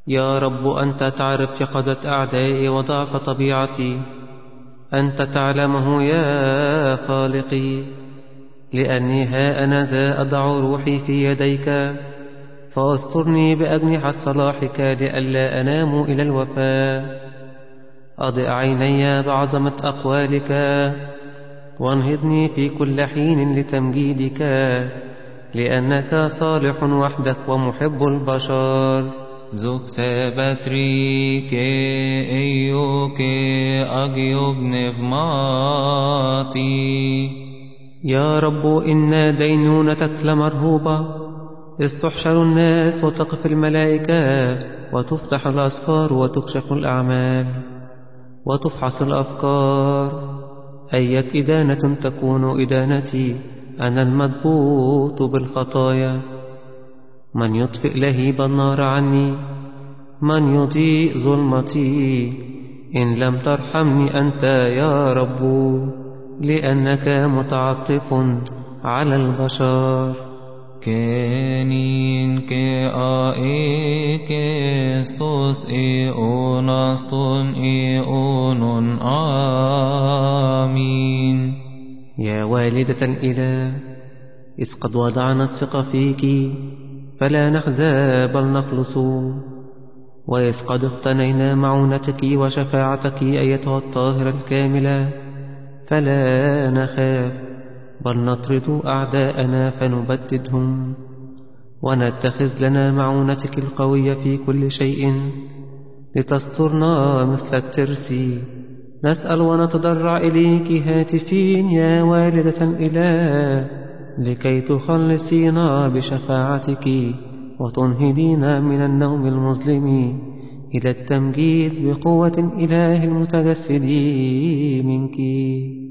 يا رب أنت تعرف يقظة أعدائي وضعف طبيعتي، أنت تعلمه يا خالقي. لأني ها أنا ذا أضع روحي في يديك، فاسترني بأجنحة صلاحك لئلا أنام إلى الوفاء. أضئ عيني بعظمة أقوالك، وانهضني في كل حين لتمجيدك، لأنك صالح وحدك ومحب البشر. Zuk sebatri ke eyo ke agyob nevmati. يا رب إن دينونتك لمرهوبة، إذ تحشر الناس وتقف الملائكة، وتفتح الأسفار وتكشف الأعمال وتفحص الأفكار. أية إدانة تكون إدانتي، أنا المضبوط بالخطايا. من يطفئ لهيب النار عني؟ من يضيء ظلمتي؟ إن لم ترحمني أنت يا رب، لأنك متعطف على البشر. Kenin ke ae ke stos eonaston eonon آمين. يا والدة الإله، إذ قد وضعنا الثقة فيك فلا نخزى بل نخلص، وإذ قد اقتنينا معونتك وشفاعتك أيتها الطاهرة الكاملة فلا نخاف، بل نطرد أعداءنا فنبددهم، ونتخذ لنا معونتك القوية في كل شيء لتسترنا مثل الترس. نسأل ونتضرع إليك هاتفين يا والدة الإله، لكي تخلصينا بشفاعتك وتنهدينا من النوم المظلم إلى التمجيد بقوة الإله المتجسد منك.